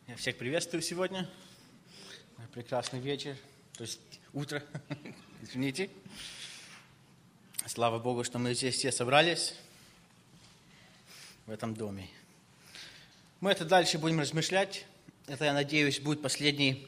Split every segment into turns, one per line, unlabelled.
Я всех приветствую сегодня. Прекрасный вечер, то есть утро, извините. Слава Богу, что мы здесь все собрались в этом доме. Мы это дальше будем размышлять. Это, я надеюсь, будет последний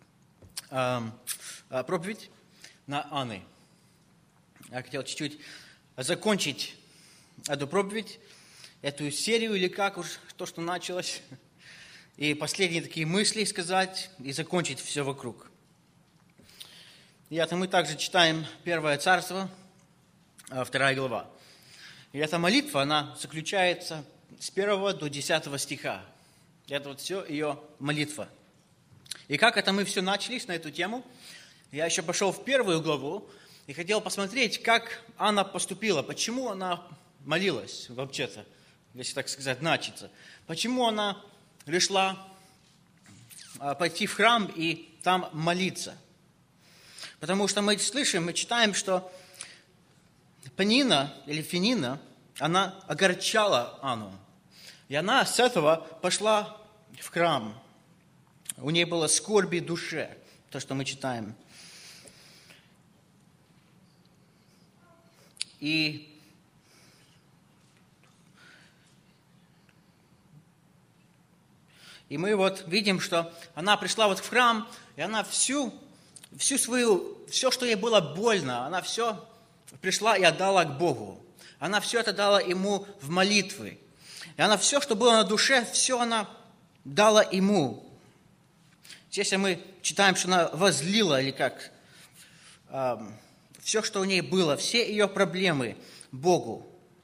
проповедь на Анны. Я хотел чуть-чуть закончить эту проповедь, эту серию, или как уж то, что началось, и последние такие мысли сказать, и закончить все вокруг. И это мы также читаем 1 Царство, 2 глава. И эта молитва, она заключается с 1 до 10 стиха. Это вот все ее молитва. И как это мы все начались на эту тему, я еще пошел в 1 главу и хотел посмотреть, как Анна поступила, почему она молилась вообще-то, если так сказать, начаться. Почему она решила пойти в храм и там молиться. Потому что мы слышим, мы читаем, что Пенина или Фенина, она огорчала Анну. И она с этого пошла в храм. У нее было скорби душе, то, что мы читаем. И мы вот видим, что она пришла вот в храм, и она все, что ей было больно, она все пришла и отдала к Богу. Она все это дала Ему в молитвы. И она все, что было на душе, все она дала Ему. Здесь мы читаем, что она возлила, или как, все, что у ней было, все ее проблемы Богу.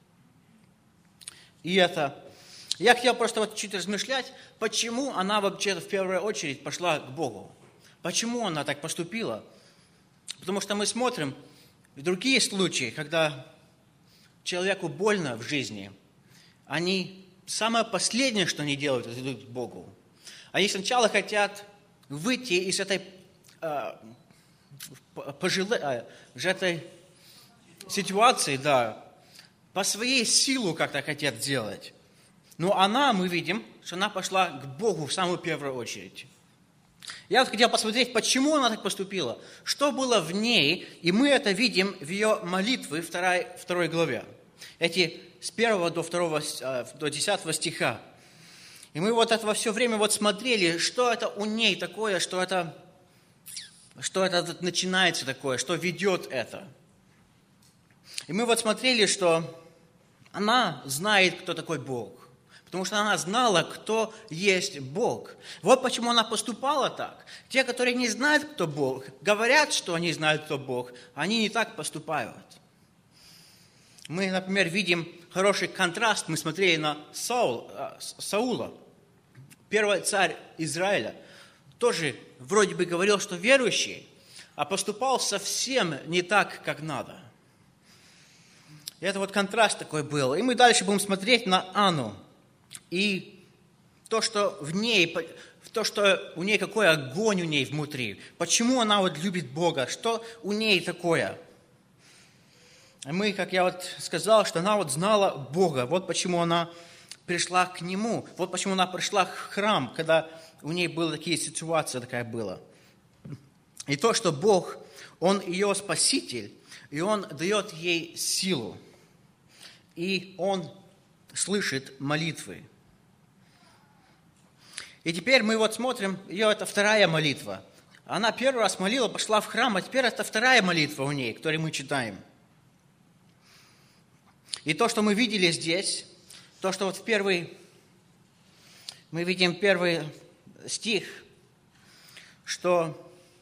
И это... Я хотел просто вот чуть размышлять, почему она вообще в первую очередь пошла к Богу. Почему она так поступила? Потому что мы смотрим в другие случаи, когда человеку больно в жизни, они самое последнее, что они делают, это идут к Богу. Они сначала хотят выйти из этой этой ситуации, да, по своей силе как-то хотят делать. Но она, мы видим, что она пошла к Богу в самую первую очередь. Я хотел посмотреть, почему она так поступила, что было в ней, и мы это видим в ее молитве второй главе. Эти с 1 до 10 стиха. И мы вот это все время вот смотрели, что это у ней такое, что это начинается такое, что ведет это. И мы вот смотрели, что она знает, кто такой Бог. Потому что она знала, кто есть Бог. Вот почему она поступала так. Те, которые не знают, кто Бог, говорят, что они знают, кто Бог, они не так поступают. Мы, например, видим хороший контраст. Мы смотрели на Саула, первый царь Израиля. Тоже вроде бы говорил, что верующий, а поступал совсем не так, как надо. И это вот контраст такой был. И мы дальше будем смотреть на Анну. И то, что в ней, то, что у ней, какой огонь у ней внутри, почему она вот любит Бога, что у ней такое. Мы, как я вот сказал, что она вот знала Бога, вот почему она пришла к Нему, вот почему она пришла в храм, когда у ней была такие ситуации, такая была. И то, что Бог, Он ее спаситель, и Он дает ей силу, и Он слышит молитвы. И теперь мы вот смотрим, ее это вторая молитва. Она первый раз молила, пошла в храм, а теперь это вторая молитва у ней, которую мы читаем. И то, что мы видели здесь, то, что вот мы видим первый стих, что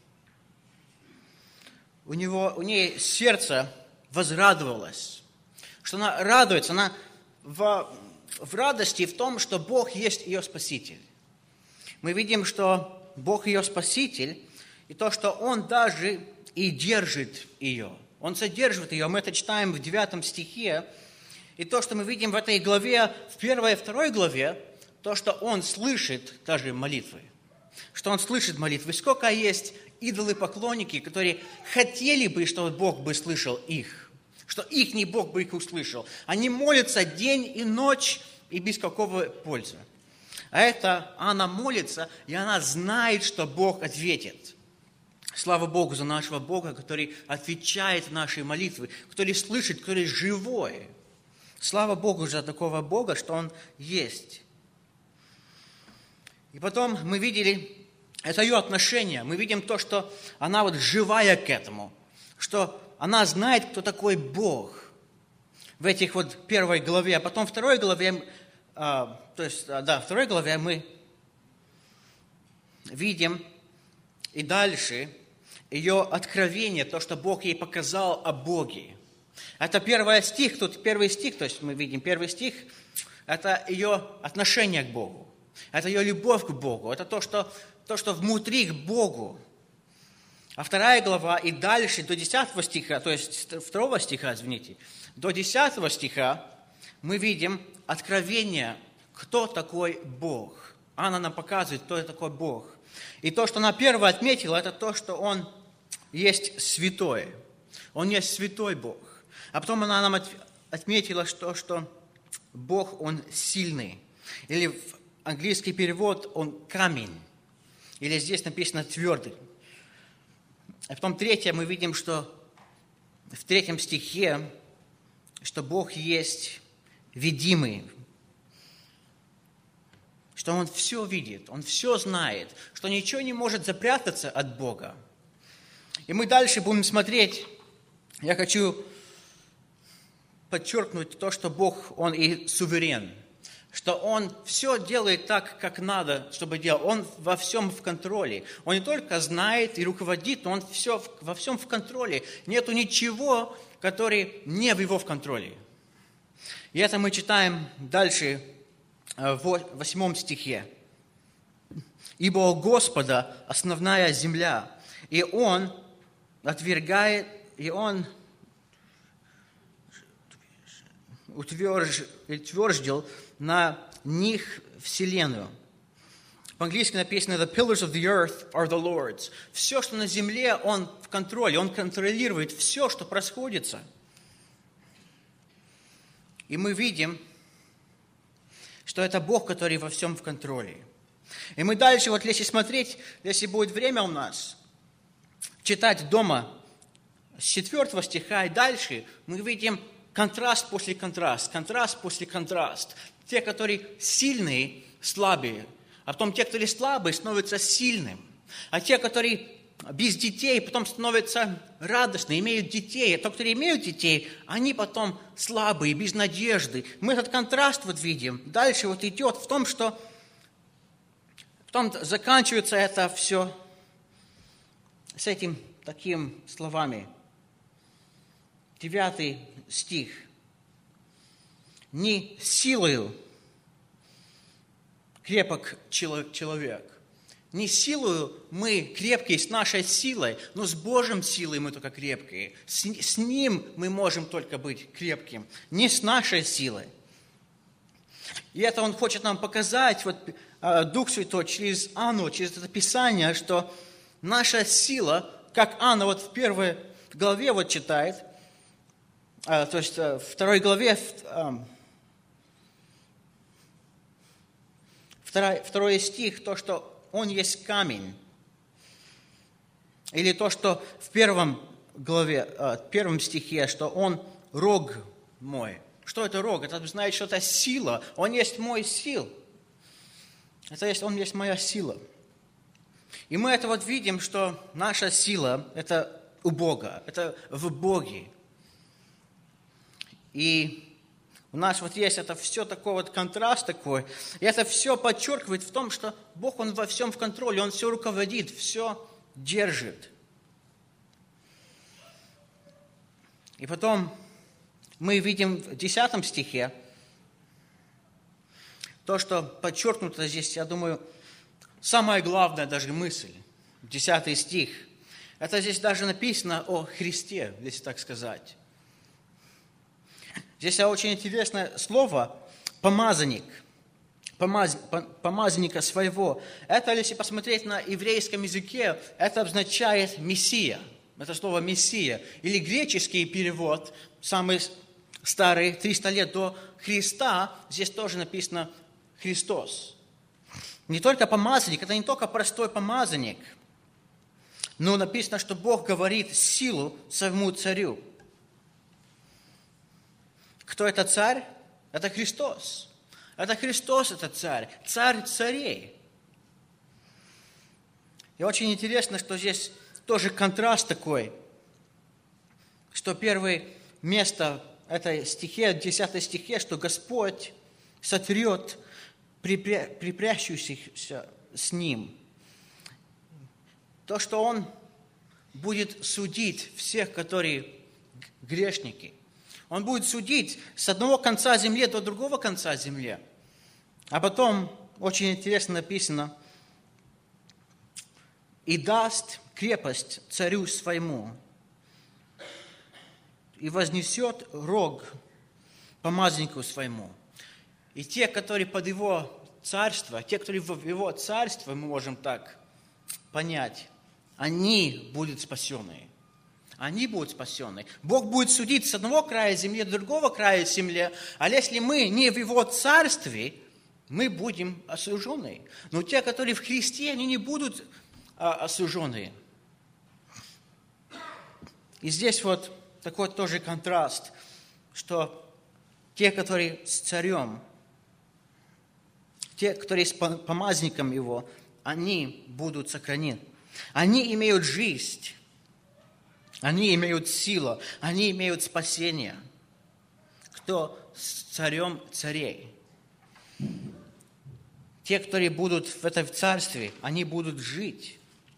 у ней сердце возрадовалось, что она радуется, она в радости в том, что Бог есть ее Спаситель. Мы видим, что Бог ее Спаситель, и то, что Он даже и держит ее. Он содержит ее. Мы это читаем в 9 стихе. И то, что мы видим в этой главе, в 1 и 2 главе, то, что Он слышит даже молитвы. Что Он слышит молитвы. Сколько есть идолы-поклонники, которые хотели бы, чтобы Бог бы слышал их. Что ихний Бог бы их услышал. Они молятся день и ночь и без какого пользы. А это Анна молится, и она знает, что Бог ответит. Слава Богу за нашего Бога, который отвечает на наши молитвы, который слышит, который живой. Слава Богу за такого Бога, что Он есть. И потом мы видели, это ее отношение, мы видим то, что она вот живая к этому, что она знает, кто такой Бог. В этих вот первой главе, а потом второй главе, второй главе мы видим и дальше ее откровение, то, что Бог ей показал о Боге. Это первый стих, то есть мы видим первый стих, это ее отношение к Богу, это ее любовь к Богу, это то, что внутри к Богу. А вторая глава и дальше до 10 стиха, то есть 2 стиха, до 10 стиха мы видим откровение, кто такой Бог. Анна нам показывает, кто такой Бог. И то, что она первое отметила, это то, что Он есть святой. Он есть святой Бог. А потом она нам отметила, что Бог, Он сильный. Или в английский перевод, Он камень. Или здесь написано твердый. А потом третье, мы видим, что в 3 стихе, что Бог есть видимый, что Он все видит, Он все знает, что ничего не может запрятаться от Бога. И мы дальше будем смотреть, я хочу подчеркнуть то, что Бог, Он и суверен, что Он все делает так, как надо, чтобы делал. Он во всем в контроле. Он не только знает и руководит, но Он во всем в контроле. Нету ничего, который не в Его в контроле. И это мы читаем дальше в 8 стихе. «Ибо у Господа основная земля, и Он отвергает, и Он утверждал на них вселенную». По-английски написано «The pillars of the earth are the Lord's». Все, что на земле, Он в контроле, Он контролирует все, что происходит. И мы видим, что это Бог, который во всем в контроле. И мы дальше, вот если смотреть, если будет время у нас, читать дома с 4 стиха и дальше, мы видим контраст после контраст, контраст после контраст. Те, которые сильные, слабые, а потом те, которые слабые, становятся сильным. А те, которые без детей, потом становятся радостны, имеют детей. А те, которые имеют детей, они потом слабые, без надежды. Мы этот контраст вот видим. Дальше вот идет в том, что потом заканчивается это все с этим такими словами. 9 стих. «Не силою крепок человек». Не силою мы крепкие с нашей силой, но с Божьей силой мы только крепкие. С Ним мы можем только быть крепким, не с нашей силой. И это Он хочет нам показать, вот, Дух Святой, через Анну, через это Писание, что наша сила, как Анна вот в 1 главе вот читает, то есть в 2 главе, 2 стих, то, что Он есть камень. Или то, что в 1 главе, 1 стихе, что Он рог мой. Что это рог? Это значит, что это сила. Он есть мой сил. Он есть моя сила. И мы это вот видим, что наша сила – это у Бога, это в Боге. И у нас вот есть это все такой вот контраст такой. И это все подчеркивает в том, что Бог, Он во всем в контроле, Он все руководит, все держит. И потом мы видим в 10 стихе то, что подчеркнуто здесь, я думаю, самая главная даже мысль. 10 стих. Это здесь даже написано о Христе, если так сказать. Здесь очень интересное слово «помазанник», «помазанника своего». Это, если посмотреть на еврейском языке, это означает «мессия». Это слово «мессия». Или греческий перевод, самый старый, 300 лет до Христа, здесь тоже написано «Христос». не только помазанник, это не только простой помазанник, но написано, что Бог говорит силу своему царю. Кто это царь? Это Христос. Это Христос, это царь, царь царей. И очень интересно, что здесь тоже контраст такой, что первое место, это стихе, 10 стихе, что Господь сотрет припрящихся с Ним. То, что Он будет судить всех, которые грешники. Он будет судить с одного конца земли до другого конца земли. А потом, очень интересно написано, «И даст крепость царю своему, и вознесет рог помазаннику своему». И те, которые под его царство, те, которые в его царство, мы можем так понять, они будут спасены. Они будут спасены. Бог будет судить с одного края земли до другого края земли, а если мы не в его царстве, мы будем осуждены. Но те, которые в Христе, они не будут осуждены. И здесь вот такой тоже контраст, что те, которые с царем, те, которые с помазанником его, они будут сохранены. Они имеют жизнь, они имеют силу, они имеют спасение. Кто с царем царей? Те, которые будут в этом царстве, они будут жить.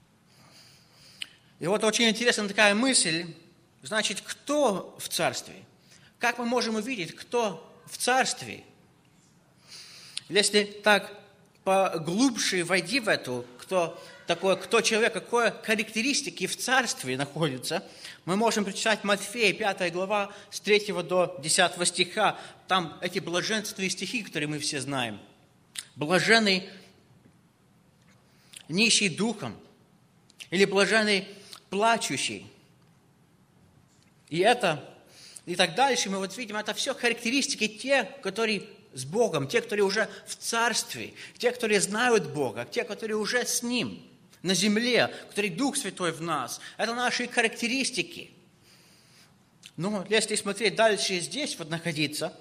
И вот очень интересная такая мысль. Значит, кто в царстве? Как мы можем увидеть, кто в царстве? Если так поглубже войти в эту, кто человек, какие характеристики в царстве находятся, мы можем прочитать Матфея, 5 глава, с 3 до 10 стиха. Там эти блаженственные стихи, которые мы все знаем. Блаженный нищий духом, или блаженный плачущий. И так дальше мы вот видим, это все характеристики тех, которые с Богом, те, которые уже в царстве, те, которые знают Бога, те, которые уже с Ним на земле, который Дух Святой в нас. Это наши характеристики. Но если смотреть дальше здесь, вот находиться,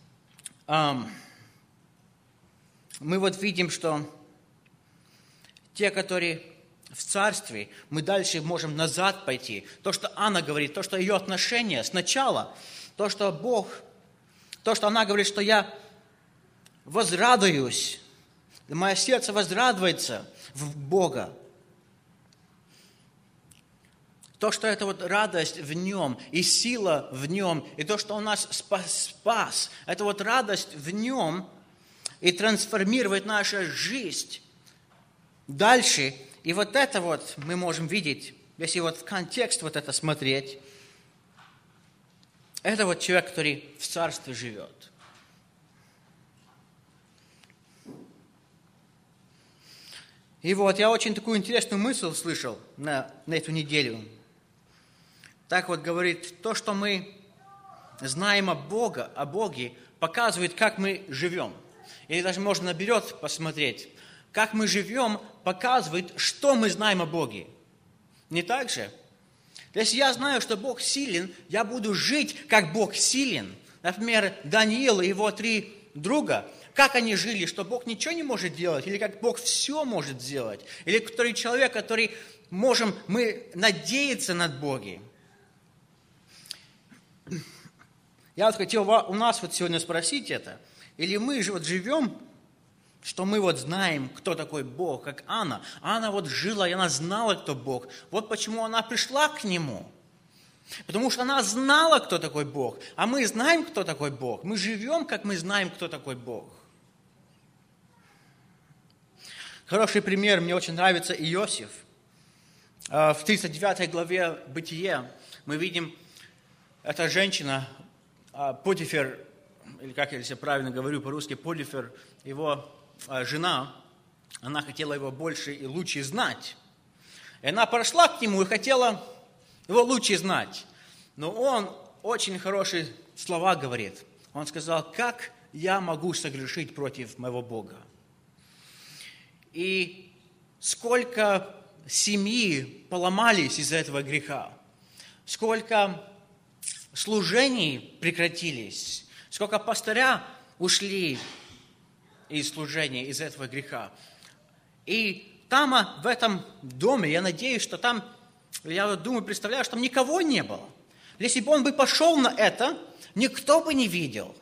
мы вот видим, что те, которые в царстве, мы дальше можем назад пойти. То, что Анна говорит, то, что ее отношение сначала, то, что она говорит, что я возрадуюсь, мое сердце возрадуется в Бога. То, что это вот радость в Нем, и сила в Нем, и то, что Он нас спас, это вот радость в Нем, и трансформирует нашу жизнь дальше. И вот это вот мы можем видеть, если вот в контекст вот это смотреть, это вот человек, который в царстве живет. И вот я очень такую интересную мысль слышал на эту неделю. Так вот говорит, то, что мы знаем о Боге, показывает, как мы живем. Или даже можно наперед посмотреть. Как мы живем, показывает, что мы знаем о Боге. Не так же? Если я знаю, что Бог силен, я буду жить, как Бог силен. Например, Даниил и его 3 друга, как они жили, что Бог ничего не может делать, или как Бог все может сделать. Или который человек, который мы надеяться над Богом. Я вот хотел у нас вот сегодня спросить это. Или мы же вот живем, что мы вот знаем, кто такой Бог, как Анна. Анна вот жила, и она знала, кто Бог. Вот почему она пришла к Нему. Потому что она знала, кто такой Бог. А мы знаем, кто такой Бог. Мы живем, как мы знаем, кто такой Бог. Хороший пример, мне очень нравится Иосиф. В 39 главе Бытие мы видим, эта женщина, Потифер, или как я если правильно говорю по-русски, Потифер, его жена, она хотела его больше и лучше знать. И она пошла к нему и хотела его лучше знать. Но он очень хорошие слова говорит. Он сказал, как я могу согрешить против моего Бога? И сколько семьи поломались из-за этого греха, сколько служений прекратились, сколько пастыря ушли из служения из-за этого греха. И там, в этом доме, я надеюсь, что там, я думаю, представляю, что там никого не было. Если бы он бы пошел на это, никто бы не видел.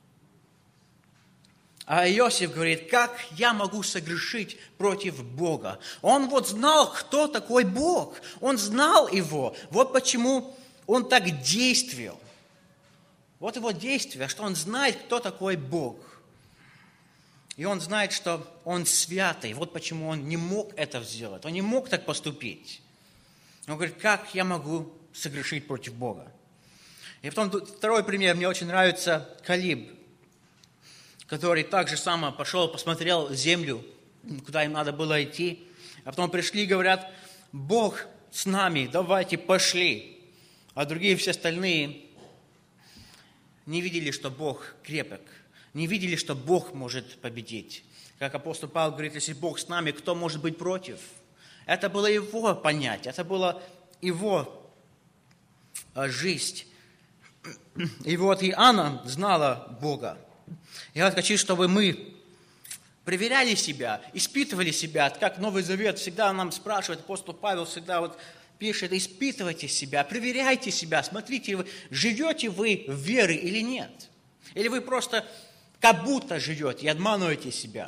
А Иосиф говорит, как я могу согрешить против Бога? Он вот знал, кто такой Бог. Он знал его. Вот почему он так действовал. Вот его действие, что он знает, кто такой Бог. И он знает, что он святый. Вот почему он не мог это сделать. Он не мог так поступить. Он говорит, как я могу согрешить против Бога? И потом второй пример. Мне очень нравится Калиб, который так же само пошел, посмотрел землю, куда им надо было идти. А потом пришли и говорят, Бог с нами, давайте пошли. А другие все остальные не видели, что Бог крепок. Не видели, что Бог может победить. Как апостол Павел говорит, если Бог с нами, кто может быть против? Это было его понятие, это была его жизнь. И вот и Анна знала Бога. Я хочу, чтобы мы проверяли себя, испытывали себя, как Новый Завет всегда нам спрашивает, апостол Павел всегда вот пишет, испытывайте себя, проверяйте себя, смотрите, живете вы в вере или нет. Или вы просто как будто живете и обманываете себя.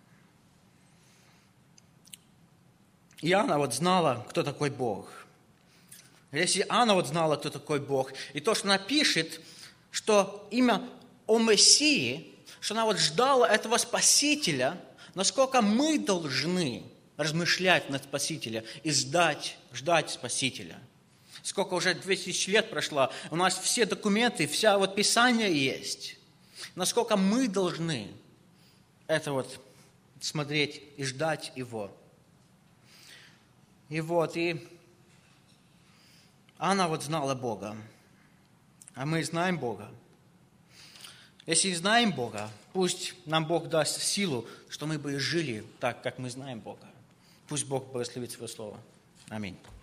И Анна вот знала, кто такой Бог. Если Анна вот знала, кто такой Бог, и то, что она пишет, что имя о Мессии, что она вот ждала этого Спасителя, насколько мы должны размышлять над Спасителем и ждать Спасителя. Сколько уже 2000 лет прошло, у нас все документы, вся вот Писание есть. Насколько мы должны это вот смотреть и ждать Его. И вот, и Анна вот знала Бога, а мы знаем Бога. Если знаем Бога, пусть нам Бог даст силу, что мы бы жили так, как мы знаем Бога. Пусть Бог благословит Свое Слово. Аминь.